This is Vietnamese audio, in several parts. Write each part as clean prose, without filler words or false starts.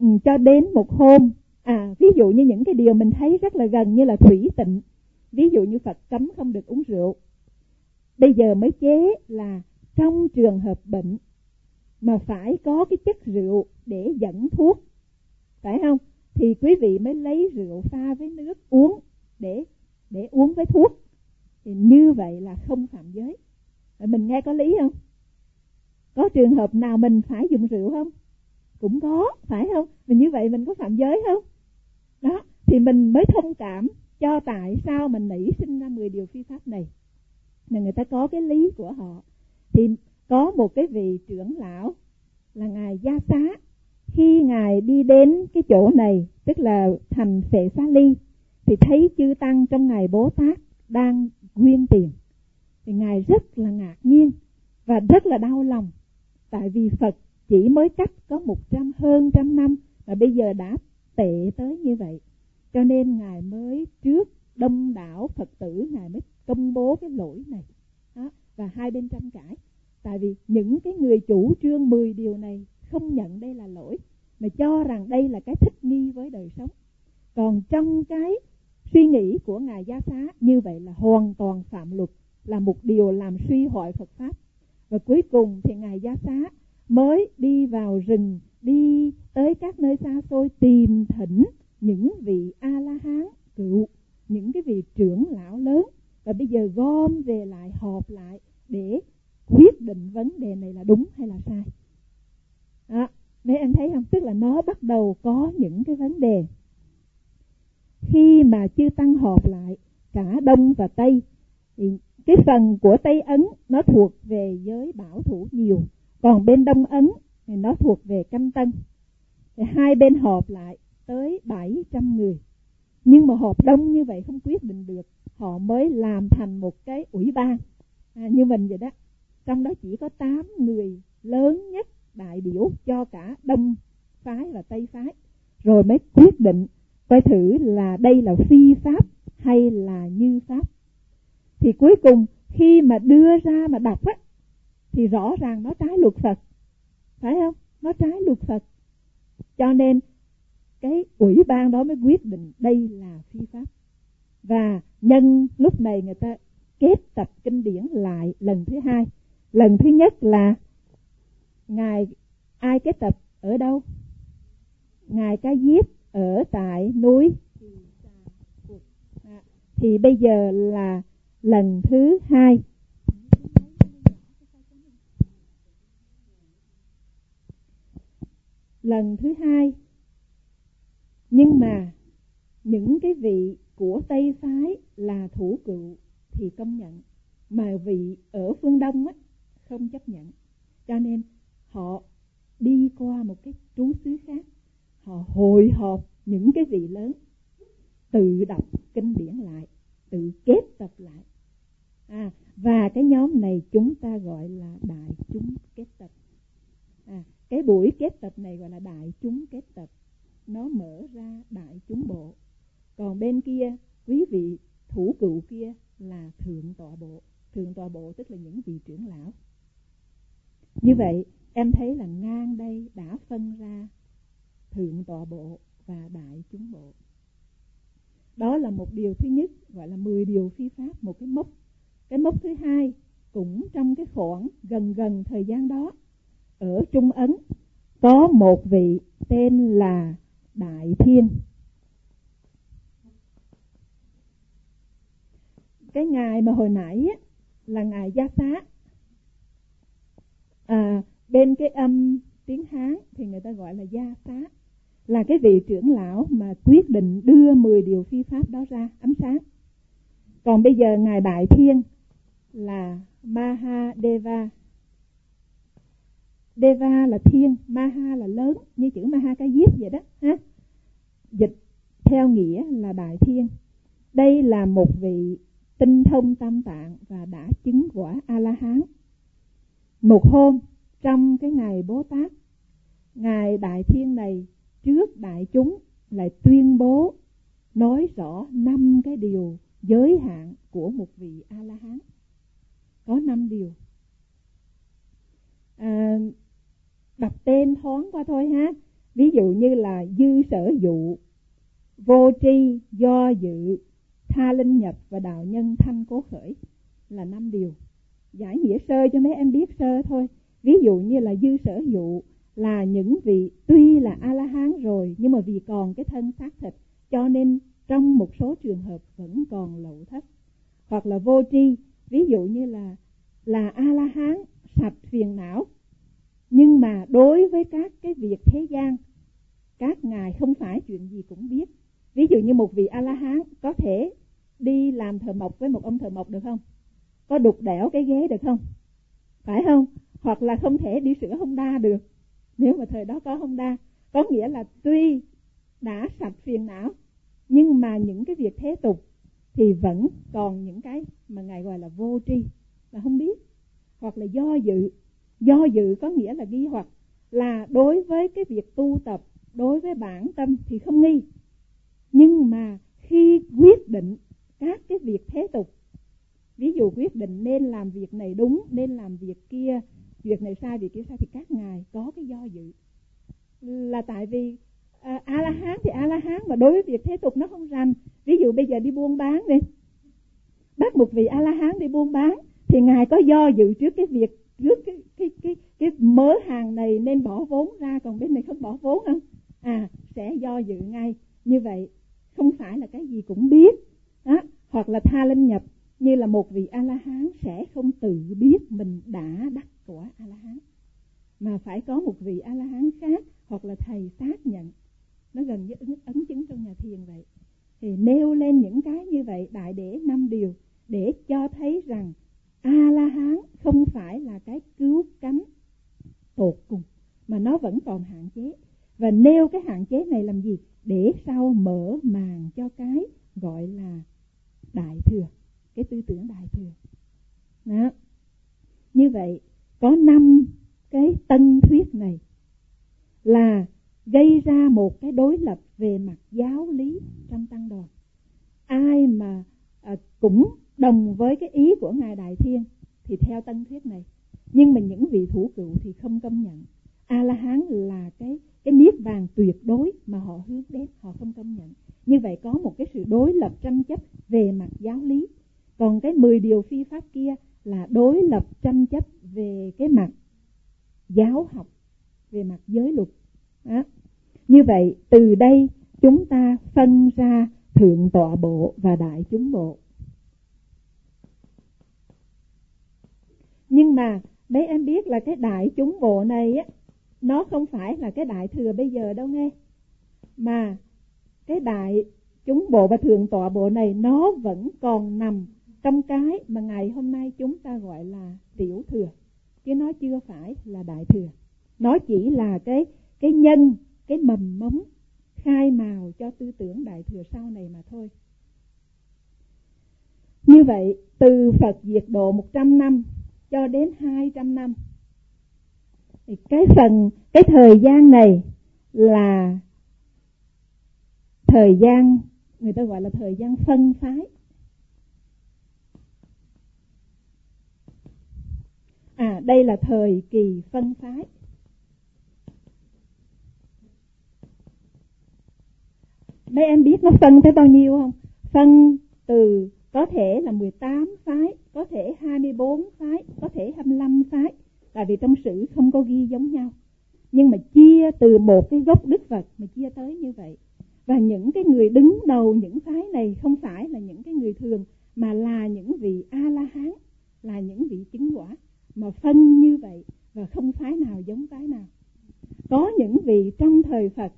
cho đến một hôm, ví dụ như những cái điều mình thấy rất là gần như là thủy tịnh, ví dụ như Phật cấm không được uống rượu. Bây giờ mới chế là trong trường hợp bệnh mà phải có cái chất rượu để dẫn thuốc, phải không? Thì quý vị mới lấy rượu pha với nước uống để uống với thuốc. Thì như vậy là không phạm giới. Mình nghe có lý không? Có trường hợp nào mình phải dùng rượu không? Cũng có, phải không? Mình như vậy mình có phạm giới không? Đó, thì mình mới thông cảm cho tại sao mình nảy sinh ra 10 điều phi pháp này. Là người ta có cái lý của họ. Thì có một cái vị trưởng lão là Ngài Gia Xá. Khi Ngài đi đến cái chỗ này, tức là thành Phệ Xá Ly, thì thấy chư Tăng trong Ngài Bố Tát đang quyên tiền. Thì Ngài rất là ngạc nhiên và rất là đau lòng. Tại vì Phật chỉ mới cách có hơn 100 năm mà bây giờ đã tệ tới như vậy. Cho nên Ngài mới trước đông đảo Phật tử, Ngài mới công bố cái lỗi này. Đó. Và hai bên tranh cãi. Tại vì những cái người chủ trương 10 điều này không nhận đây là lỗi, mà cho rằng đây là cái thích nghi với đời sống. Còn trong cái suy nghĩ của Ngài Gia Xá, như vậy là hoàn toàn phạm luật, là một điều làm suy hoại Phật Pháp. Và cuối cùng thì Ngài Gia Xá mới đi vào rừng, đi tới các nơi xa xôi tìm thỉnh những vị A-la-hán cựu, những cái vị trưởng lão lớn. Và bây giờ gom về lại, họp lại để quyết định vấn đề này là đúng hay là sai. Đó, mấy em thấy không? Tức là nó bắt đầu có những cái vấn đề. Khi mà chư Tăng họp lại, cả Đông và Tây, thì cái phần của Tây Ấn nó thuộc về giới bảo thủ nhiều, còn bên Đông Ấn thì nó thuộc về canh tân. Thì hai bên họp lại tới 700 người. Nhưng mà họp đông như vậy không quyết định được, họ mới làm thành một cái ủy ban như mình vậy đó. Trong đó chỉ có 8 người lớn nhất đại biểu cho cả Đông phái và Tây phái, rồi mới quyết định coi thử là đây là phi pháp hay là như pháp. Thì cuối cùng khi mà đưa ra mà đọc á, thì rõ ràng nó trái luật Phật, phải không? Nó trái luật Phật. Cho nên cái ủy ban đó mới quyết định đây là phi pháp. Và nhân lúc này người ta kết tập kinh điển lại lần thứ hai. Lần thứ nhất là Ngài ai kết tập ở đâu? Ngài Ca Diếp ở tại núi. Thì bây giờ là lần thứ hai. Lần thứ hai. Nhưng mà những cái vị của Tây phái là thủ cựu thì công nhận, mà vị ở phương Đông á không chấp nhận. Cho nên họ đi qua một cái trú xứ khác, họ hội họp những cái vị lớn, tự đọc kinh điển lại, tự kết tập lại. Và cái nhóm này chúng ta gọi là đại chúng kết tập. Cái buổi kết tập này gọi là đại chúng kết tập. Nó mở ra đại chúng bộ. Còn bên kia, quý vị thủ cựu kia là thượng tọa bộ. Thượng tọa bộ tức là những vị trưởng lão. Như vậy em thấy là ngang đây đã phân ra thượng tọa bộ và đại chúng bộ. Đó là một điều thứ nhất, gọi là 10 điều phi pháp, một cái mốc. Cái mốc thứ hai cũng trong cái khoảng gần thời gian đó, ở Trung Ấn có một vị tên là Đại Thiên. Cái ngài mà hồi nãy á, là ngài Gia Xá. Bên cái âm tiếng Hán thì người ta gọi là Gia Xá, là cái vị trưởng lão mà quyết định đưa 10 điều phi pháp đó ra ánh sáng. Còn bây giờ ngài Đại Thiên là Mahadeva. Deva là thiên, Maha là lớn, như chữ Maha Ca Diếp vậy đó ha. Dịch theo nghĩa là Đại Thiên. Đây là một vị tinh thông tam tạng và đã chứng quả A-la-hán. Một hôm trong cái ngày Bố Tát, ngài Đại Thiên này trước đại chúng lại tuyên bố nói rõ 5 cái điều giới hạn của một vị A-la-hán. Có 5 điều. Đọc tên thoáng qua thôi ha. Ví dụ như là dư sở dụ, vô tri, do dự, tha linh nhập và đạo nhân thanh cố khởi là 5 điều. Giải nghĩa sơ cho mấy em biết sơ thôi. Ví dụ như là dư sở dụ là những vị tuy là A-la-hán rồi nhưng mà vì còn cái thân xác thịt cho nên trong một số trường hợp vẫn còn lậu thất. Hoặc là vô tri, ví dụ như là A-la-hán sạch phiền não, nhưng mà đối với các cái việc thế gian các ngài không phải chuyện gì cũng biết. Ví dụ như một vị A-la-hán có thể đi làm thợ mộc với một ông thợ mộc được không? Có đục đẽo cái ghế được không? Phải không? Hoặc là không thể đi sửa Honda được, nếu mà thời đó có Honda. Có nghĩa là tuy đã sạch phiền não nhưng mà những cái việc thế tục thì vẫn còn những cái mà ngài gọi là vô tri, là không biết. Hoặc là do dự. Do dự có nghĩa là nghi hoặc, là đối với cái việc tu tập, đối với bản tâm thì không nghi, nhưng mà khi quyết định các cái việc thế tục, ví dụ quyết định nên làm việc này đúng, nên làm việc kia, việc này sai, việc kia sai, thì các ngài có cái do dự. Là tại vì A-la-hán thì A-la-hán, mà đối với việc thế tục nó không rành. Ví dụ bây giờ đi buôn bán đi, bắt một vị A-la-hán đi buôn bán thì ngài có do dự trước cái việc, trước cái mớ hàng này nên bỏ vốn ra, còn bên này không bỏ vốn không? Sẽ do dự ngay. Như vậy không phải là cái gì cũng biết đó. Hoặc là tha linh nhập, như là một vị A-la-hán sẽ không tự biết mình đã đắc quả A-la-hán, mà phải có một vị A-la-hán khác hoặc là thầy xác nhận. Nó gần như ấn chứng trong nhà thiền vậy. Thì nêu lên những cái như vậy, đại để 5 điều để cho thấy rằng A-la-hán không phải là cái cứu cánh tột cùng, mà nó vẫn còn hạn chế. Và nêu cái hạn chế này làm gì? Để sau mở màn cho cái gọi là đại thừa, cái tư tưởng đại thừa đó. Như vậy có 5 cái tân thuyết này là gây ra một cái đối lập về mặt giáo lý trong tăng đoàn. Ai mà cũng đồng với cái ý của Ngài Đại Thiên thì theo tân thuyết này, nhưng mà những vị thủ cựu thì không công nhận A-la-hán là cái niết bàn tuyệt đối mà họ hướng đến, họ không công nhận. Như vậy có một cái sự đối lập tranh chấp về mặt giáo lý. Còn cái 10 điều phi pháp kia là đối lập tranh chấp về cái mặt giáo học, về mặt giới luật đó. Như vậy từ đây chúng ta phân ra thượng tọa bộ và đại chúng bộ. Nhưng mà mấy em biết là cái đại chúng bộ này á, nó không phải là cái đại thừa bây giờ đâu nghe. Mà cái đại chúng bộ và thượng tọa bộ này nó vẫn còn nằm trong cái mà ngày hôm nay chúng ta gọi là tiểu thừa, chứ nó chưa phải là đại thừa. Nó chỉ là cái nhân, cái mầm mống khai mào cho tư tưởng đại thừa sau này mà thôi. Như vậy từ Phật diệt độ 100 năm cho đến 200 năm, thì cái thời gian này là thời gian người ta gọi là thời gian phân phái. Đây là thời kỳ phân phái. Mấy em biết nó phân tới bao nhiêu không? Phân từ có thể là 18 phái, có thể 24 phái, có thể 25 phái. Tại vì trong sử không có ghi giống nhau. Nhưng mà chia từ một cái gốc Đức Phật mà chia tới như vậy. Và những cái người đứng đầu những phái này không phải là những cái người thường, mà là những vị A-la-hán, là những vị chứng quả. Mà phân như vậy và không phái nào giống phái nào. Có những vị trong thời Phật,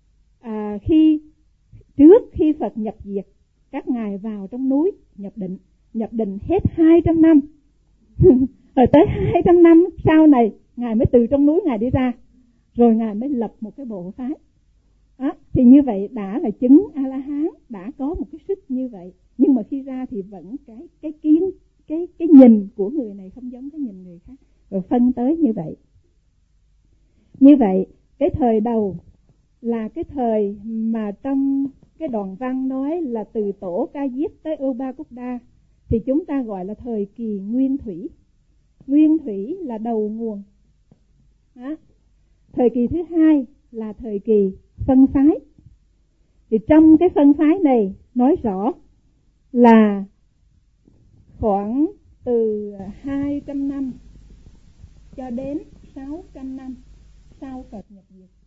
trước khi Phật nhập diệt, các ngài vào trong núi nhập định hết 200 năm. Rồi tới 200 năm sau này, ngài mới từ trong núi ngài đi ra, rồi ngài mới lập một cái bộ phái. Thì như vậy đã là chứng A-la-hán, đã có một cái sức như vậy. Nhưng mà khi ra thì vẫn cái kiến, cái nhìn của người này không giống cái nhìn người khác, rồi phân tới như vậy. Như vậy cái thời đầu là cái thời mà trong cái đoạn văn nói là từ tổ Ca Diếp tới Upa-Kuda, thì chúng ta gọi là thời kỳ nguyên thủy. Nguyên thủy là đầu nguồn. Thời kỳ thứ hai là thời kỳ phân phái. Thì trong cái phân phái này nói rõ là khoảng từ 200 năm cho đến 600 năm sau Phật nhập diệt.